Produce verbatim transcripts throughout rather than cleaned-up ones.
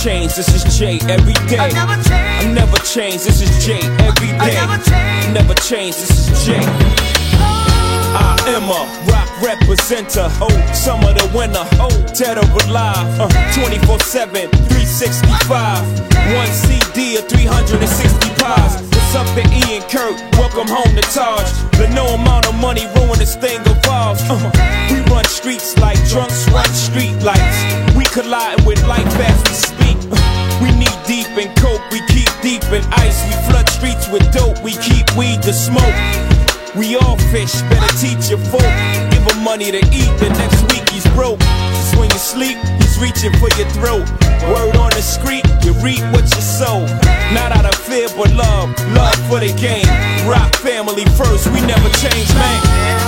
change, this is Jay every day. I never change, I never change, this is Jay every day. I never change, never change, this is Jay. I am a rock representer, oh, summer the winter, oh, Dead or Alive, uh, twenty-four seven, three sixty-five, one C D or three hundred sixty pies. What's up to Ian Kurt, welcome home to Taj. The no amount of money ruin this thing evolves. uh, We run streets like drunks run street lights. We colliding with life as we speak. uh, We knee deep in coke, we keep deep in ice. We flood streets with dope, we keep weed to smoke. We all fish, better teach your folk. Give him money to eat, the next week he's broke. Just when you sleep, he's reaching for your throat. Word on the street, you reap what you sow. Not out of fear but love, love for the game. Rock family first, we never change, man.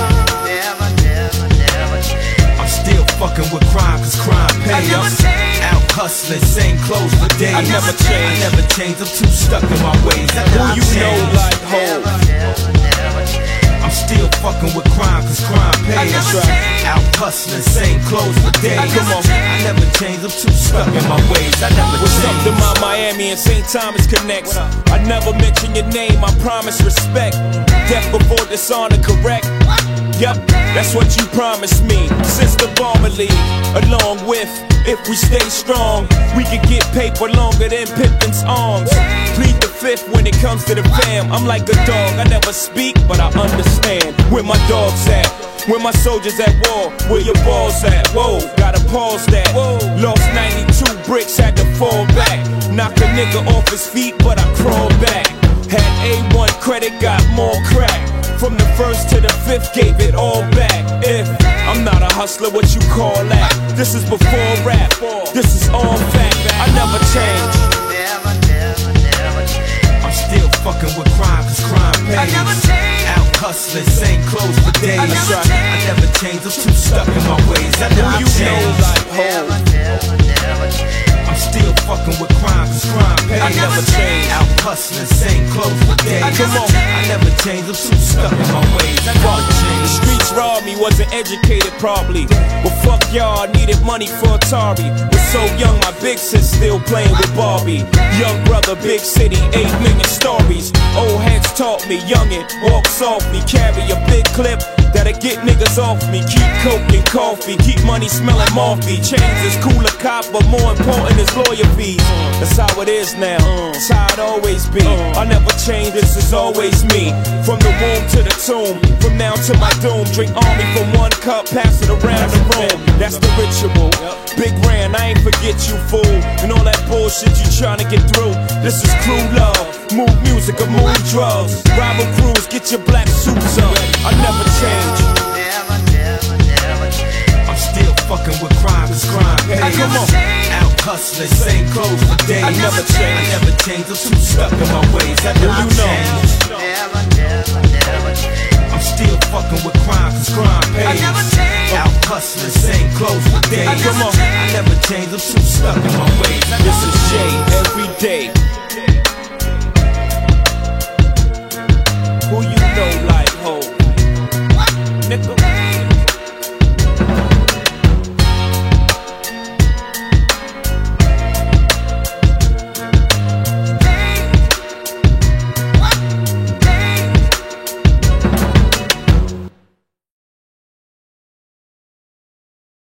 Never, never, never change. I'm still fucking with crime, cause crime pay us. Out hustling, same clothes for days. I never change, I never change, I'm too stuck in my ways. I who never you know change. like Hov? Never, never change. I'm still fucking with crime, cause crime pays. Out hustling, same clothes for days. Come on. I never change, I'm too stuck in my ways. I never What's up change. to my Miami and Saint Thomas connects? I never mention your name, I promise respect. Death before dishonor, correct? Yup, that's what you promised me. Since the Bomber League, along with, if we stay strong, we can get paper longer than Pippin's arms. Plead the fifth when it comes to the fam. I'm like a dog, I never speak, but I understand. Where my dogs at? Where my soldiers at war? Where your balls at? Whoa, gotta pause that. Lost ninety-two bricks, had to fall back. Knock a nigga off his feet, but I crawled back. Had A one credit, got more crack. From the first to the fifth, gave it all back. If I'm not a hustler, what you call that? This is before rap, this is all fact. I never change. Never, never, never change. I'm still fucking with crime, cause crime pays. I never change. Out hustling, same clothes for days. I never I change. never change, I'm too stuck in my ways. I Who never you know change. like Hov? Never, never, never change. I'm still fucking with crime, cause crime pays. I never change. Out hustling, same clothes for days. Come on. I never change, I'm too stuck in my ways. I never The change. streets robbed me, wasn't educated probably. But fuck y'all, I needed money for Atari. Was so young, my big sis still playing with Barbie. Young brother, big city, eight million stories. Old heads taught me, youngin', walk softly. Carry a big clip that'll get niggas off me. Keep coke and coffee, keep money smelling morphy. Chains is cooler cop, but more important is lawyer fees. That's how it is now, that's how it always be. I never change, this is always me. From the womb to the tomb, from now to my doom. Drink army from one cup, pass it around the room. That's the ritual. Big Ran, I ain't forget you, fool. And all that bullshit you tryna get through. This is crew love, move music or move drugs. Rival crews, get your black suits up. I never change. Never, never, never change. I'm still fucking with crime, cause crime pays. Come on. Out hustling, same clothes for days. I never change. I never change, I'm too stuck in my ways. I never you know? change. Never, never, never change. I'm still fucking with crime, cause crime pays. never change. Out hustling, same clothes for days. Come on. I never change, I'm too stuck in my ways. I This never is Jay change. every day.